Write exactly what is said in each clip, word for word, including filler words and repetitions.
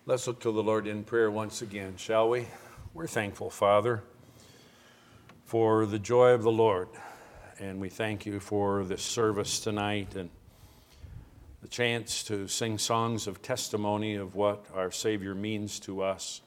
Let's look to the Lord in prayer once again, shall we? We're thankful, Father, for the joy of the Lord. And we thank you for this service tonight and the chance to sing songs of testimony of what our Savior means to us.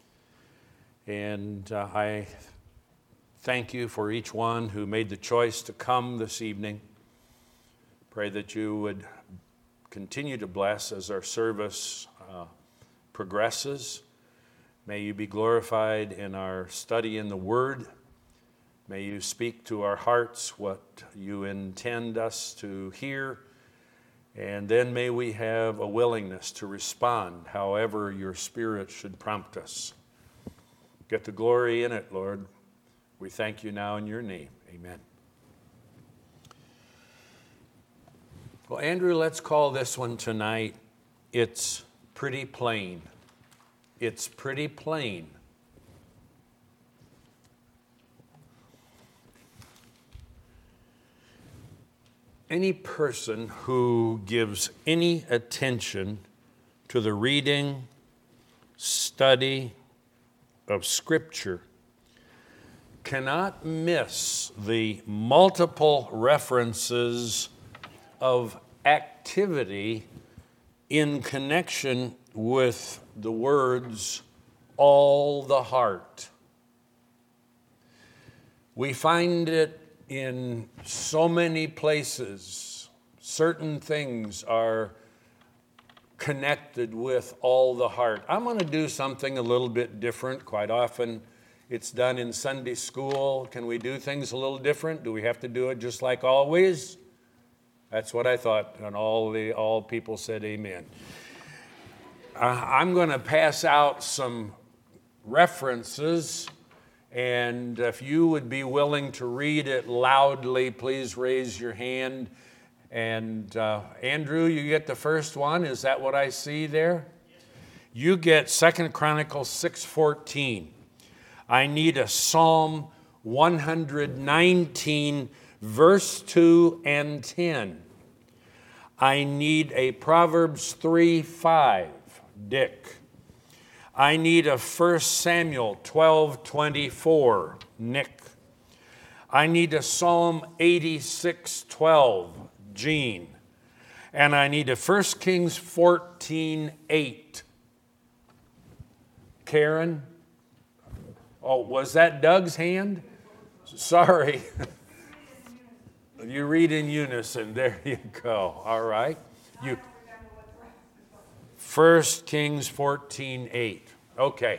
And uh, I thank you for each one who made the choice to come this evening. Pray that you would continue to bless as our service uh, progresses. May you be glorified in our study in the Word. May you speak to our hearts what you intend us to hear. And then may we have a willingness to respond however your Spirit should prompt us. Get the glory in it, Lord. We thank you now in your name. Amen. Well, Andrew, let's call this one tonight, It's Pretty Plain. It's pretty plain. Any person who gives any attention to the reading, study of Scripture cannot miss the multiple references of activity in connection with the words, all the heart. We find it in so many places. Certain things are connected with all the heart. I'm going to do something a little bit different. Quite often it's done in Sunday school. Can we do things a little different? Do we have to do it just like always? That's what I thought, and all the all people said amen. Uh, I'm going to pass out some references, and if you would be willing to read it loudly, please raise your hand. And uh, Andrew, you get the first one. Is that what I see there? Yes. You get Second Chronicles six fourteen. I need a Psalm one nineteen, verse two and ten. I need a Proverbs three five, Dick. I need a First Samuel twelve twenty-four, Nick. I need a Psalm eighty-six twelve, Gene. And I need a First Kings fourteen eight. Karen? Oh, was that Doug's hand? Sorry. You read in unison. There you go. All right. You. First Kings fourteen eight. Okay.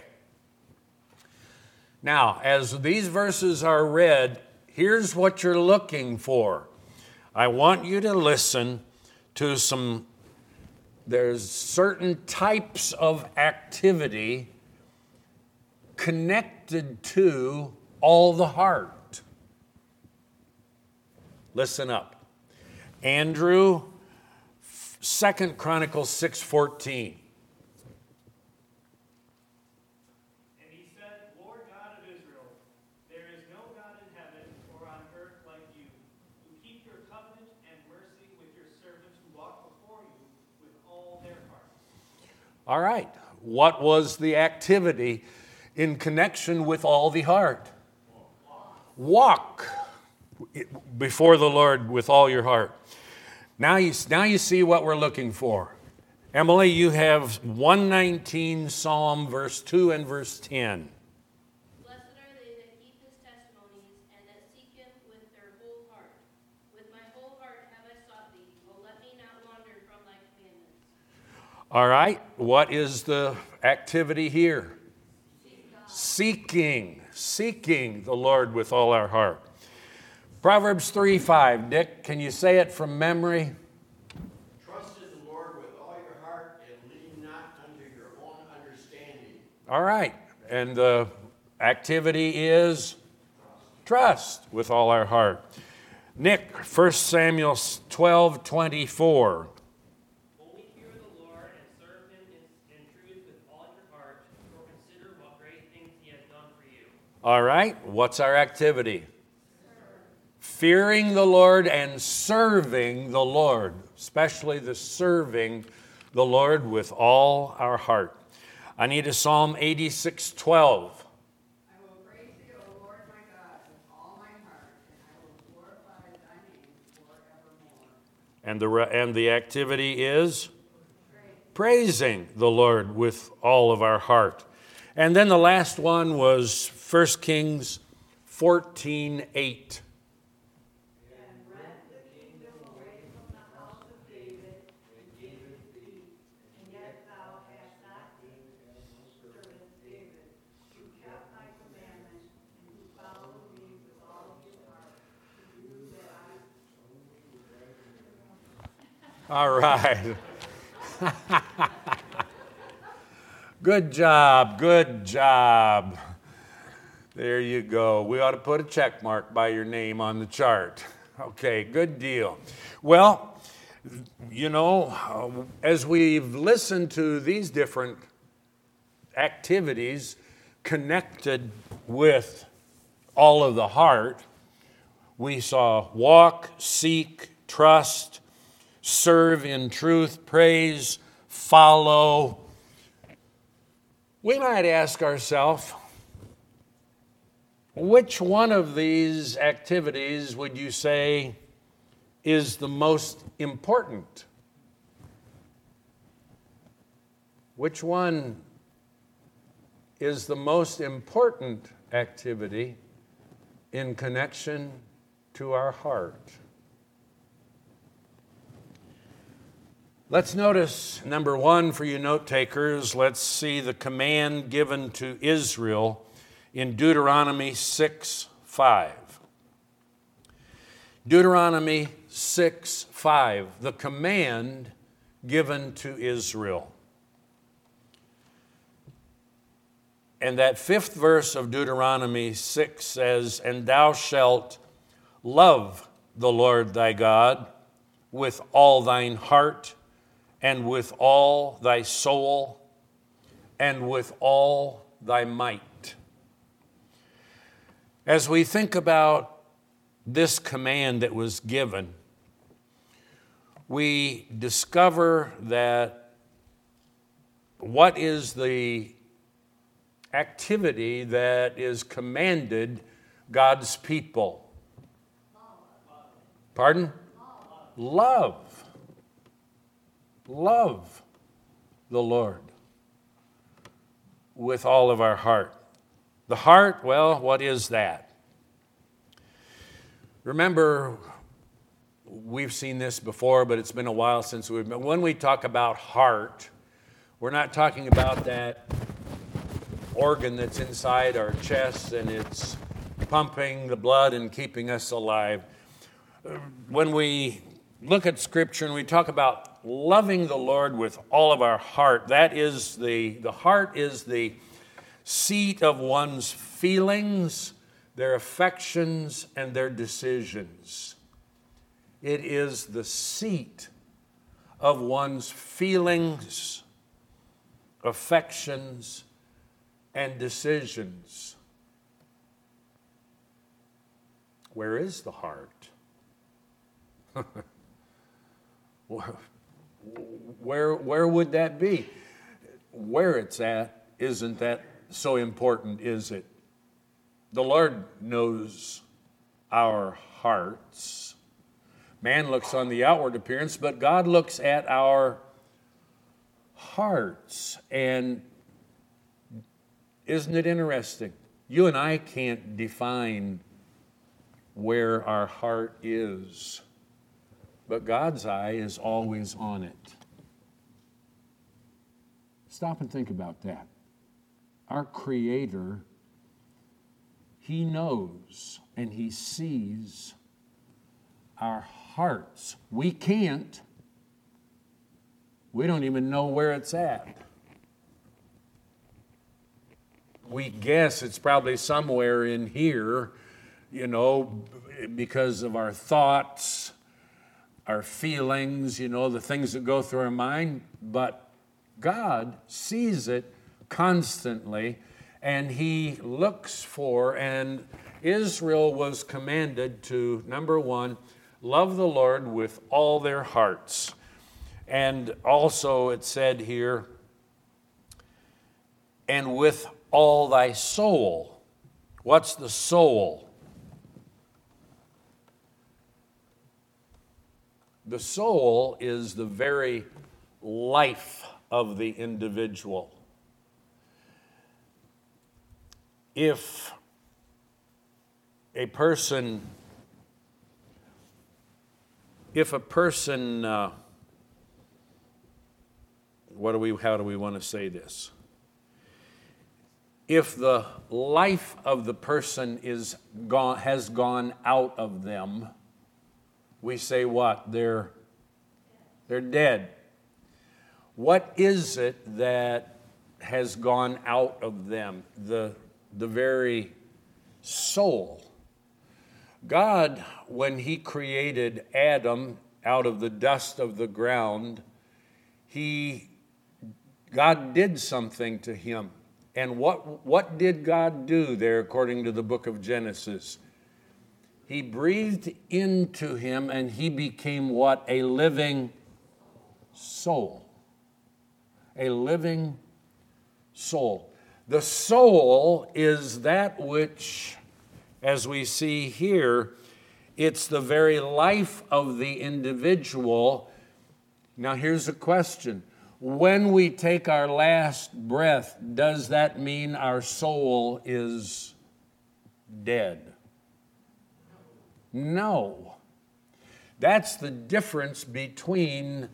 Now, as these verses are read, here's what you're looking for. I want you to listen to some, there's certain types of activity connected to all the heart. Listen up. Andrew, Second Chronicles six fourteen. And he said, Lord God of Israel, there is no God in heaven or on earth like you, who keep your covenant and mercy with your servants who walk before you with all their hearts. All right. What was the activity in connection with all the heart? Walk before the Lord with all your heart. Now you, now you see what we're looking for. Emily, you have one nineteen Psalm, verse two and verse ten. Blessed are they that keep his testimonies and that seek him with their whole heart. With my whole heart have I sought thee. O let me not wander from thy commandments. All right. What is the activity here? Seeking. Seeking the Lord with all our heart. Proverbs three five. Dick, can you say it from memory? Trust in the Lord with all your heart and lean not unto your own understanding. All right. And the activity is trust with all our heart. Nick, First Samuel twelve twenty-four. Only fear the Lord and serve him in, in truth with all your heart, or consider what great things he has done for you. All right. What's our activity? Fearing the Lord and serving the Lord, especially the serving the Lord with all our heart. I need a Psalm eighty-six twelve. I will praise thee, O Lord my God, with all my heart, and I will glorify thy name forevermore. And the, re- and the activity is praising the Lord with all of our heart. And then the last one was First Kings fourteen eight. And rent the kingdom away from the house of David, and gave it thee. And yet thou hast not hated thy servant David, who kept thy commandments, and who followed me with all his heart, to do that I All right. Good job, good job. There you go. We ought to put a check mark by your name on the chart. Okay, good deal. Well, you know, as we've listened to these different activities connected with all of the heart, we saw walk, seek, trust, serve in truth, praise, follow. We might ask ourselves, which one of these activities would you say is the most important? Which one is the most important activity in connection to our heart? Let's notice, number one, for you note takers, let's see the command given to Israel in Deuteronomy six five. Deuteronomy six five, the command given to Israel. And that fifth verse of Deuteronomy six says, "And thou shalt love the Lord thy God with all thine heart, and with all thy soul, and with all thy might." As we think about this command that was given, we discover that what is the activity that is commanded God's people? Pardon? Love. Love the Lord with all of our heart. The heart, well, what is that? Remember, we've seen this before, but it's been a while since we've been. When we talk about heart, we're not talking about that organ that's inside our chest and it's pumping the blood and keeping us alive. When we look at Scripture and we talk about loving the Lord with all of our heart, that is the, the heart is the seat of one's feelings, their affections, and their decisions. It is the seat of one's feelings, affections, and decisions. Where is the heart? Where, where would that be? Where it's at, isn't that so important, is it? The Lord knows our hearts. Man looks on the outward appearance, but God looks at our hearts. And isn't it interesting? You and I can't define where our heart is, but God's eye is always on it. Stop and think about that. Our Creator, He knows and He sees our hearts. We can't. We don't even know where it's at. We guess it's probably somewhere in here, you know, because of our thoughts, our feelings, you know, the things that go through our mind. But God sees it constantly, and He looks for, and Israel was commanded to, number one, love the Lord with all their hearts. And also it said here and with all thy soul. What's the soul? The soul is the very life of the individual. If a person, if a person, uh, what do we, how do we want to say this? If the life of the person is gone, has gone out of them, we say what? They're, they're dead. What is it that has gone out of them? The, the very soul. God, when He created Adam out of the dust of the ground, He, God did something to him. And what, what did God do there according to the book of Genesis? He breathed into him and he became what? A living soul. A living soul. The soul is that which, as we see here, it's the very life of the individual. Now here's a question. When we take our last breath, does that mean our soul is dead? No. That's the difference between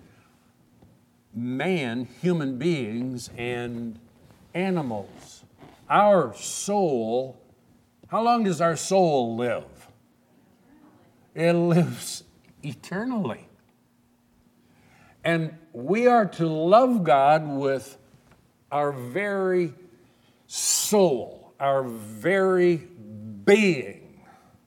man, human beings, and animals. Our soul, how long does our soul live? It lives eternally. And we are to love God with our very soul, our very being.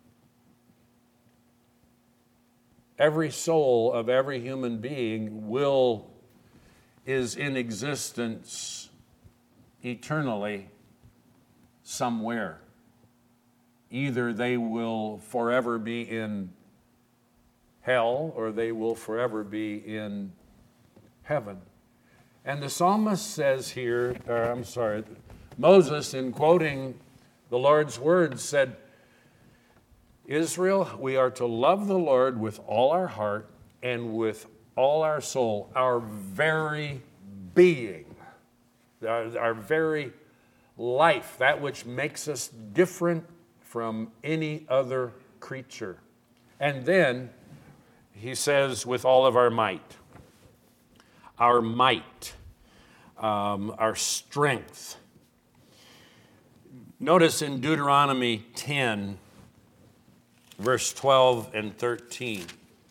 Every soul of every human being will, is in existence eternally somewhere. Either they will forever be in hell or they will forever be in heaven. And the psalmist says here, or I'm sorry, Moses, in quoting the Lord's words, said, Israel, we are to love the Lord with all our heart and with all our soul, our very being, our, our very life, that which makes us different from any other creature. And then he says, with all of our might, our might, um, our strength. Notice in Deuteronomy ten, verse twelve and thirteen.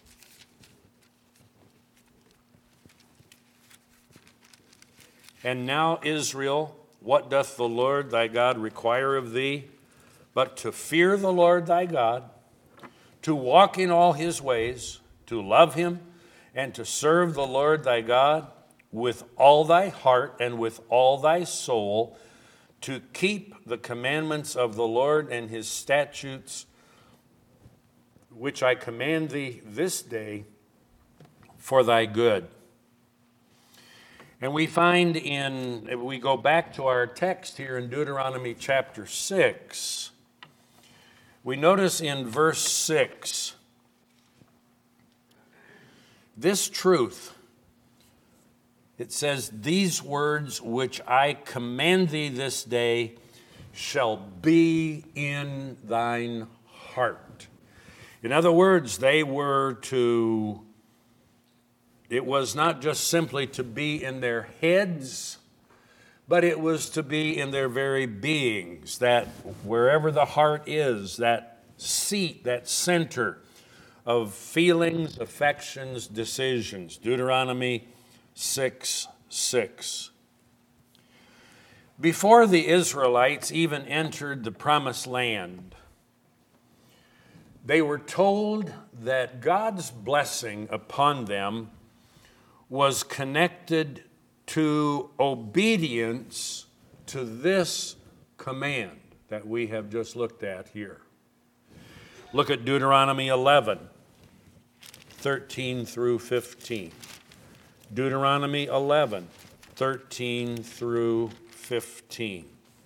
And now, Israel, what doth the Lord thy God require of thee, but to fear the Lord thy God, to walk in all his ways, to love him, and to serve the Lord thy God with all thy heart and with all thy soul, to keep the commandments of the Lord and his statutes, which I command thee this day for thy good. And we find in, if we go back to our text here in Deuteronomy chapter six, we notice in verse six, this truth, it says, these words which I command thee this day shall be in thine heart. In other words, they were to, it was not just simply to be in their heads, but it was to be in their very beings, that wherever the heart is, that seat, that center of feelings, affections, decisions. Deuteronomy six six. Before the Israelites even entered the promised land, they were told that God's blessing upon them was connected to obedience to this command that we have just looked at here. Look at Deuteronomy eleven, thirteen through fifteen. Deuteronomy eleven, thirteen through fifteen.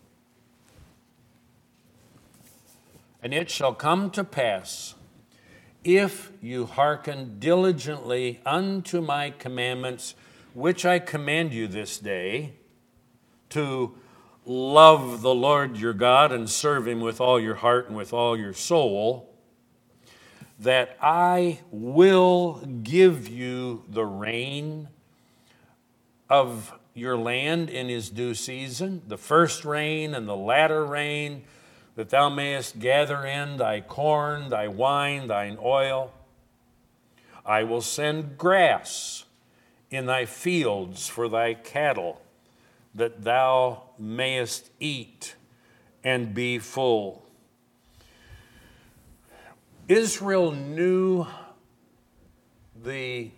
And it shall come to pass, if you hearken diligently unto my commandments, which I command you this day, to love the Lord your God and serve him with all your heart and with all your soul, that I will give you the rain of your land in his due season, the first rain and the latter rain, that thou mayest gather in thy corn, thy wine, thine oil. I will send grass in thy fields for thy cattle, that thou mayest eat and be full. Israel knew the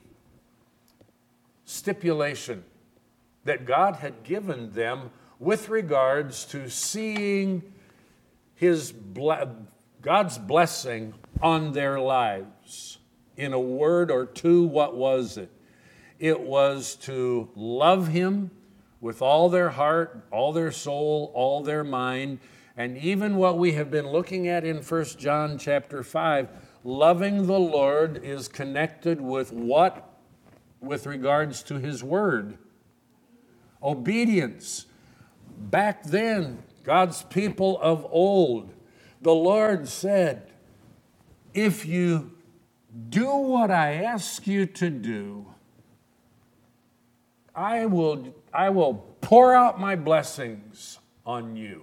stipulation that God had given them with regards to seeing his God's blessing on their lives. In a word or two, what was it? It was to love him with all their heart, all their soul, all their mind, and even what we have been looking at in First John chapter five, loving the Lord is connected with what? With regards to his word. Obedience. Back then, God's people of old, the Lord said, if you do what I ask you to do, I will, I will pour out my blessings on you.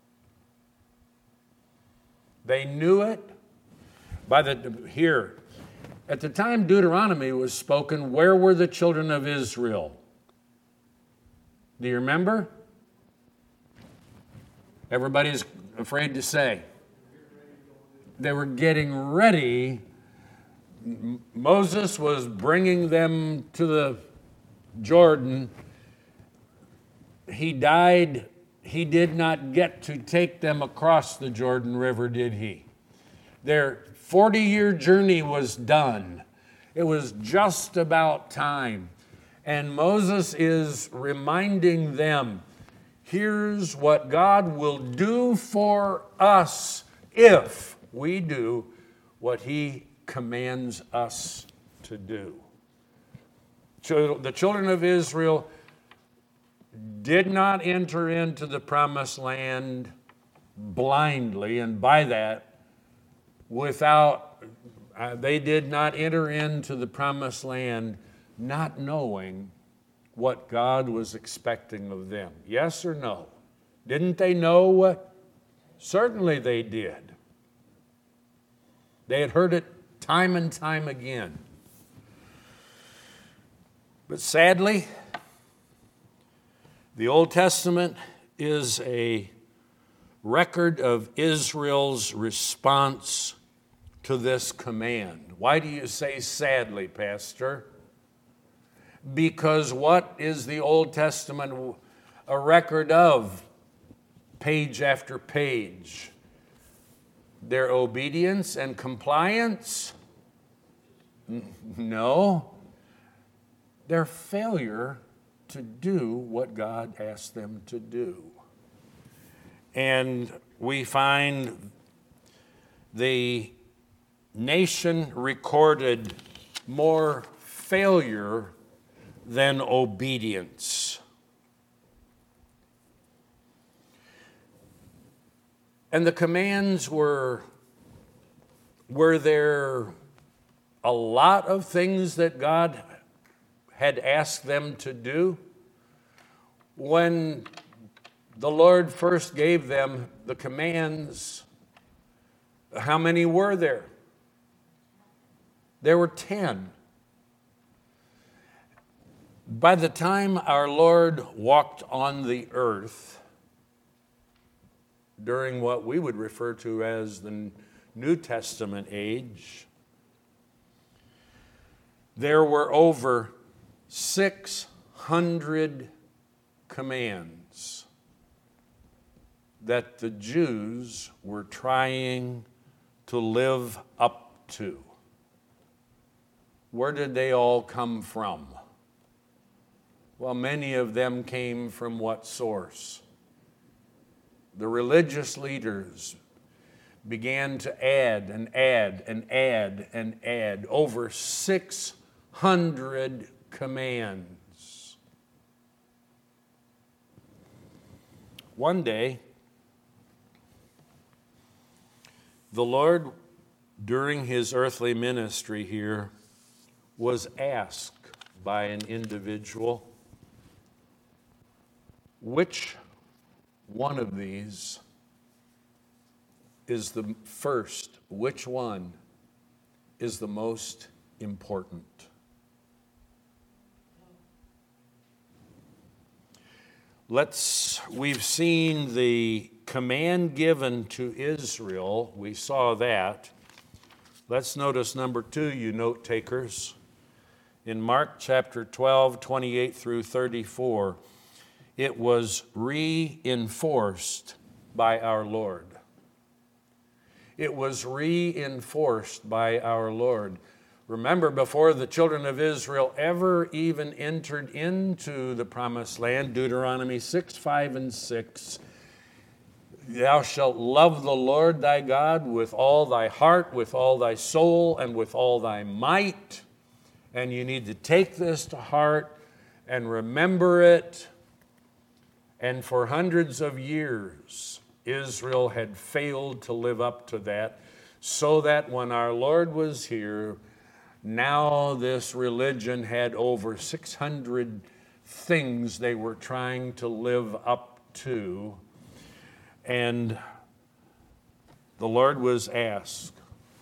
They knew it. By the here, at the time Deuteronomy was spoken, where were the children of Israel? Do you remember? Everybody's afraid to say. They were getting ready. Moses was bringing them to the Jordan. He died. He did not get to take them across the Jordan River, did he? Their forty-year journey was done. It was just about time. And Moses is reminding them, here's what God will do for us if we do what he commands us to do. The children of Israel did not enter into the promised land blindly, and by that, without, uh, they did not enter into the promised land not knowing what God was expecting of them. Yes or no? Didn't they know what? Certainly they did. They had heard it time and time again. But sadly, the Old Testament is a record of Israel's response to this command. Why do you say sadly, Pastor? Because what is the Old Testament a record of? Page after page. Their obedience and compliance? No. Their failure to do what God asked them to do. And we find the nation recorded more failure than obedience. And the commands were, were there a lot of things that God had asked them to do? When the Lord first gave them the commands, how many were there? There were ten. By the time our Lord walked on the earth, during what we would refer to as the New Testament age, there were over six hundred commands that the Jews were trying to live up to. Where did they all come from? Well, many of them came from what source? The religious leaders began to add and add and add and add over six hundred commands. One day, the Lord, during his earthly ministry here, was asked by an individual, which one of these is the first? Which one is the most important? Let's, we've seen the command given to Israel. We saw that. Let's notice number two, you note takers. In Mark chapter twelve, twenty-eight through thirty-four, it was reinforced by our Lord. It was reinforced by our Lord. Remember, before the children of Israel ever even entered into the promised land, Deuteronomy six, five, and six, thou shalt love the Lord thy God with all thy heart, with all thy soul, and with all thy might. And you need to take this to heart and remember it. And for hundreds of years, Israel had failed to live up to that, so that when our Lord was here, now this religion had over six hundred things they were trying to live up to. And the Lord was asked,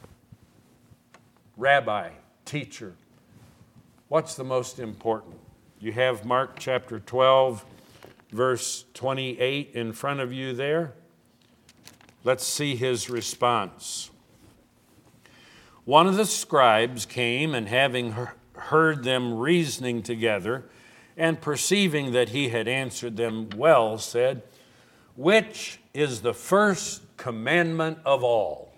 Rabbi, teacher, what's the most important? You have Mark chapter twelve, verse twenty-eight in front of you there. Let's see his response. One of the scribes came, and having heard them reasoning together, and perceiving that he had answered them well, said, which is the first commandment of all?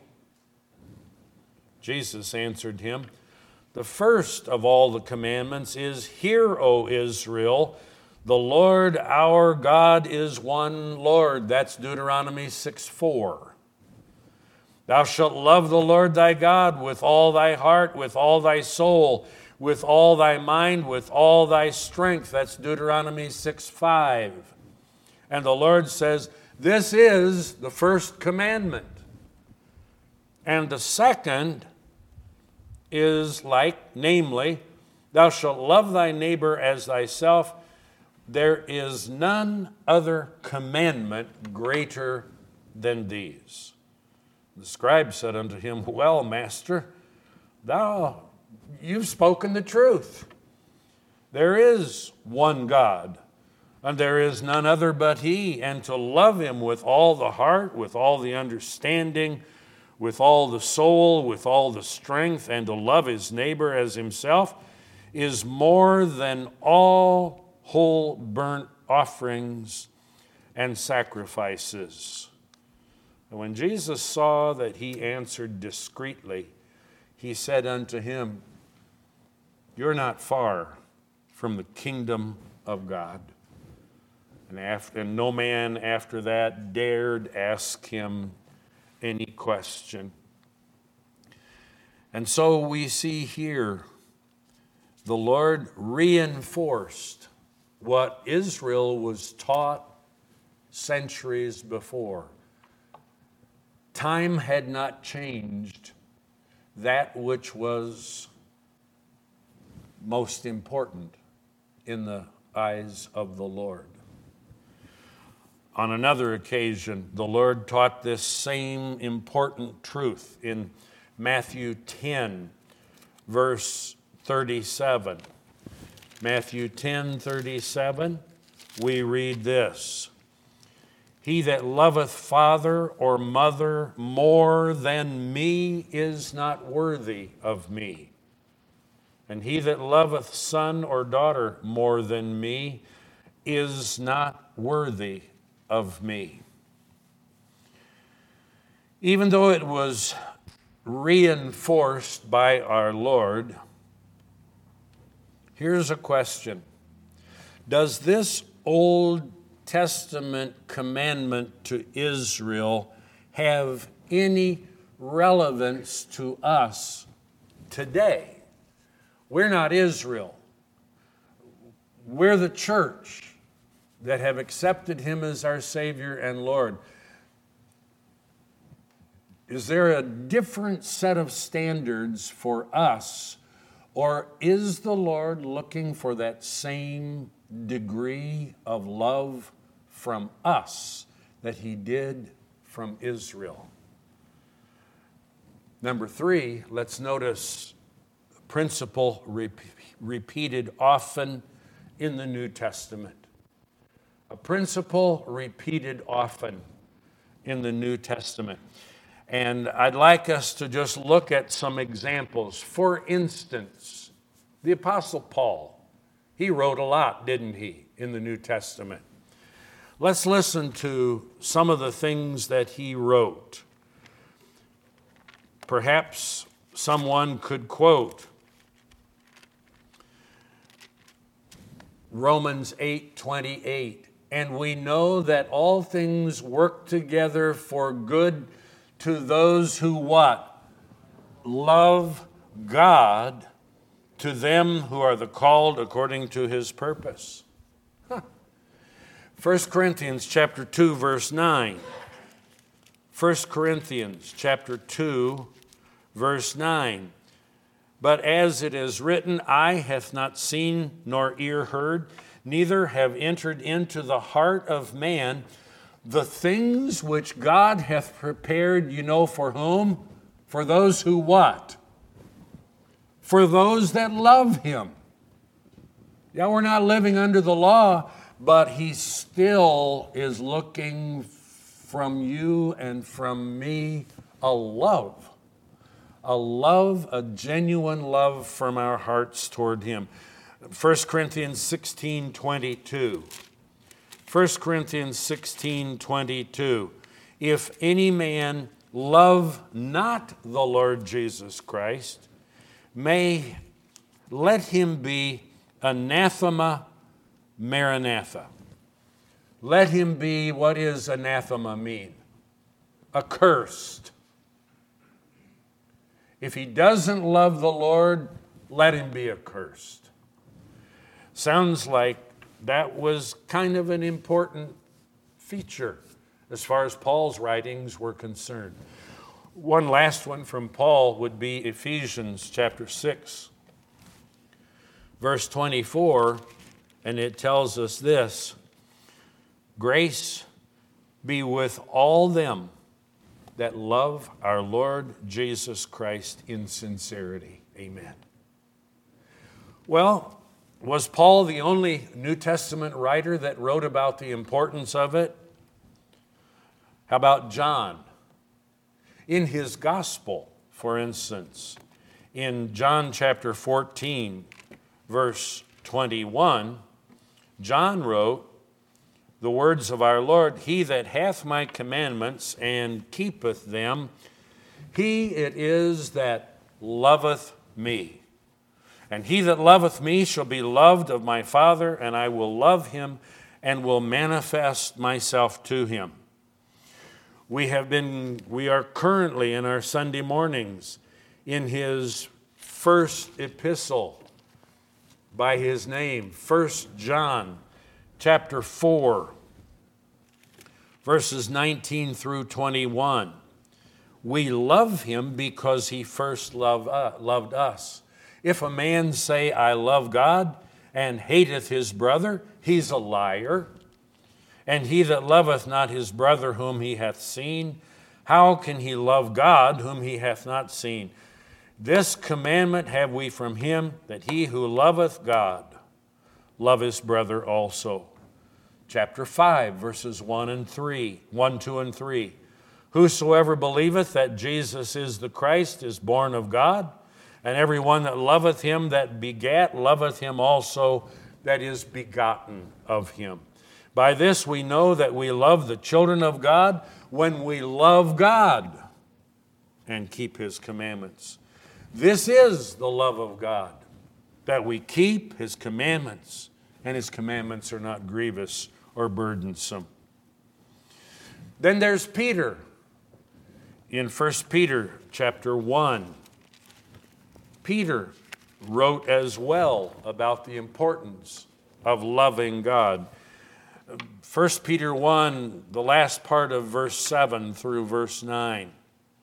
Jesus answered him, the first of all the commandments is, hear, O Israel, the Lord our God is one Lord. That's Deuteronomy six four. Thou shalt love the Lord thy God with all thy heart, with all thy soul, with all thy mind, with all thy strength. That's Deuteronomy six five. And the Lord says, this is the first commandment. And the second is like, namely, thou shalt love thy neighbor as thyself. There is none other commandment greater than these. The scribe said unto him, well, master, thou, you've spoken the truth. There is one God, and there is none other but he, and to love him with all the heart, with all the understanding, with all the soul, with all the strength, and to love his neighbor as himself is more than all whole burnt offerings and sacrifices. And when Jesus saw that he answered discreetly, he said unto him, you're not far from the kingdom of God. And, after, and no man after that dared ask him any question. And so we see here the Lord reinforced what Israel was taught centuries before. Time had not changed that which was most important in the eyes of the Lord. On another occasion, the Lord taught this same important truth in Matthew ten, verse thirty-seven. Matthew ten, thirty-seven, we read this. He that loveth father or mother more than me is not worthy of me. And he that loveth son or daughter more than me is not worthy of me. Even though it was reinforced by our Lord, here's a question. Does this Old Testament commandment to Israel have any relevance to us today? We're not Israel. We're the church that have accepted him as our Savior and Lord. Is there a different set of standards for us, or is the Lord looking for that same degree of love from us that he did from Israel? Number three, let's notice a principle rep- repeated often in the New Testament. A principle repeated often in the New Testament. And I'd like us to just look at some examples. For instance, the Apostle Paul. He wrote a lot, didn't he, in the New Testament? Let's listen to some of the things that he wrote. Perhaps someone could quote Romans eight twenty-eight. And we know that all things work together for good to those who what? Love God, to them who are the called according to his purpose. Huh. First Corinthians chapter two, verse nine. First Corinthians chapter two, verse nine. But as it is written, eye hath not seen nor ear heard, neither have entered into the heart of man the things which God hath prepared, you know, for whom? For those who what? For those that love him. Yeah, we're not living under the law, but he still is looking from you and from me a love. A love, a genuine love from our hearts toward him. First Corinthians sixteen twenty-two. First Corinthians sixteen twenty-two. If any man love not the Lord Jesus Christ, may let him be anathema maranatha. Let him be, what does anathema mean? Accursed. If he doesn't love the Lord, let him be accursed. Sounds like that was kind of an important feature as far as Paul's writings were concerned. One last one from Paul would be Ephesians chapter six, verse twenty-four, and it tells us this: grace be with all them that love our Lord Jesus Christ in sincerity. Amen. Well, was Paul the only New Testament writer that wrote about the importance of it? How about John? In his gospel, for instance, in John chapter fourteen, verse twenty-one, John wrote the words of our Lord, he that hath my commandments and keepeth them, he it is that loveth me. And he that loveth me shall be loved of my Father, and I will love him and will manifest myself to him. We have been, we are currently in our Sunday mornings in his first epistle by his name, First John chapter four, verses nineteen through twenty-one. We love him because he first loved uh, loved us. If a man say, I love God, and hateth his brother, he's a liar. And he that loveth not his brother whom he hath seen, how can he love God whom he hath not seen? This commandment have we from him, that he who loveth God love his brother also. Chapter five, verses one and three, one, two, and three. Whosoever believeth that Jesus is the Christ is born of God, and every one that loveth him that begat loveth him also that is begotten of him. By this we know that we love the children of God, when we love God and keep his commandments. This is the love of God, that we keep his commandments and his commandments are not grievous or burdensome. Then there's Peter. In First Peter chapter one, Peter wrote as well about the importance of loving God. First Peter one, the last part of verse seven through verse nine.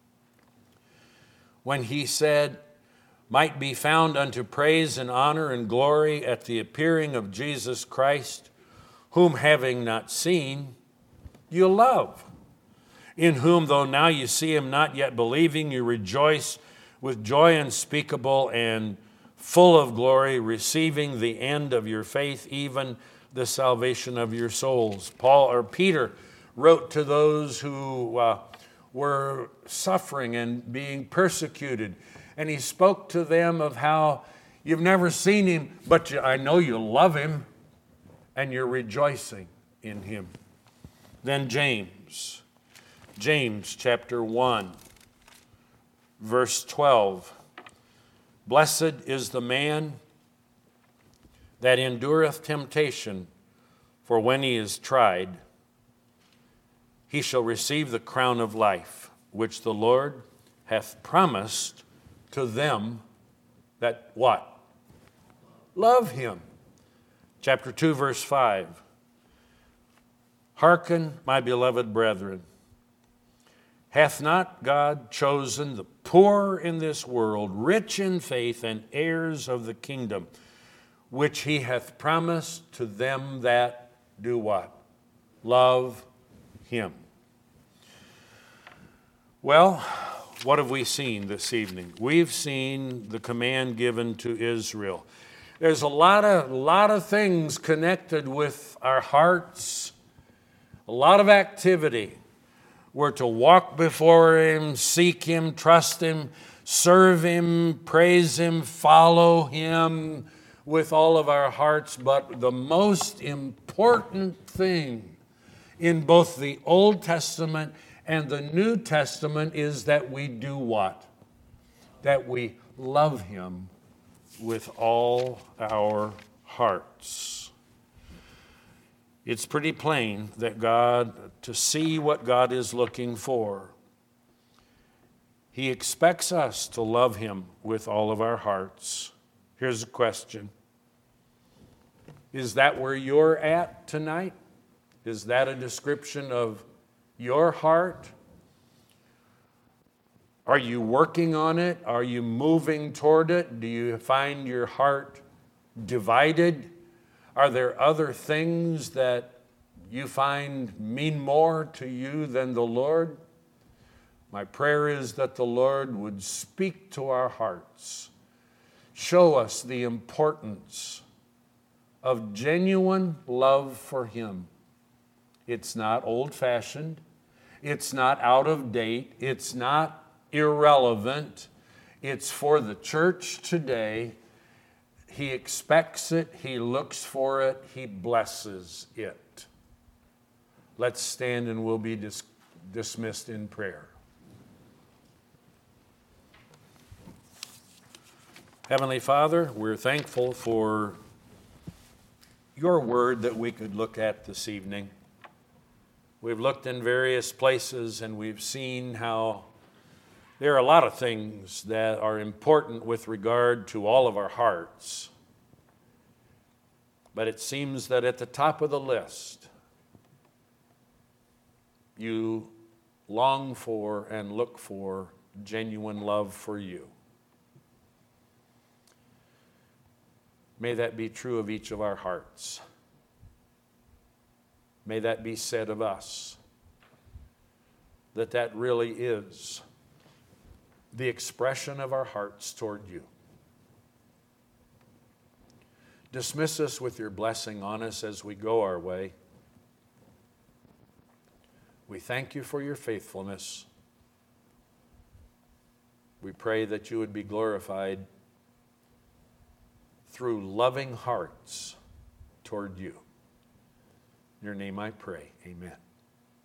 When he said, might be found unto praise and honor and glory at the appearing of Jesus Christ, whom having not seen, you love, in whom though now you see him not yet believing, you rejoice with joy unspeakable and full of glory, receiving the end of your faith, even the salvation of your souls. Paul or Peter wrote to those who uh, were suffering and being persecuted, and he spoke to them of how you've never seen him, but you, I know you love him, and you're rejoicing in him. Then James, James chapter one, verse twelve. Blessed is the man that endureth temptation, for when he is tried, he shall receive the crown of life, which the Lord hath promised to them that what? Love him. Chapter two, verse five. Hearken, my beloved brethren, hath not God chosen the poor in this world, rich in faith and heirs of the kingdom, which he hath promised to them that do what? Love him. Well, what have we seen this evening? We've seen the command given to Israel. There's a lot of, lot of things connected with our hearts, a lot of activity. We're to walk before him, seek him, trust him, serve him, praise him, follow him with all of our hearts. But the most important thing in both the Old Testament and the New Testament is that we do what? That we love him with all our hearts. It's pretty plain that God, to see what God is looking for, he expects us to love him with all of our hearts. Here's a question. Is that where you're at tonight? Is that a description of your heart? Are you working on it? Are you moving toward it? Do you find your heart divided? Are there other things that you find mean more to you than the Lord? My prayer is that the Lord would speak to our hearts, show us the importance of genuine love for him. It's not old-fashioned. It's not out of date. It's not irrelevant. It's for the church today. He expects it. He looks for it. He blesses it. Let's stand and we'll be dis- dismissed in prayer. Heavenly Father, we're thankful for your word that we could look at this evening. We've looked in various places and we've seen how there are a lot of things that are important with regard to all of our hearts. But it seems that at the top of the list, you long for and look for genuine love for you. May that be true of each of our hearts. May that be said of us, that that really is the expression of our hearts toward you. Dismiss us with your blessing on us as we go our way. We thank you for your faithfulness. We pray that you would be glorified through loving hearts toward you. In your name I pray, amen.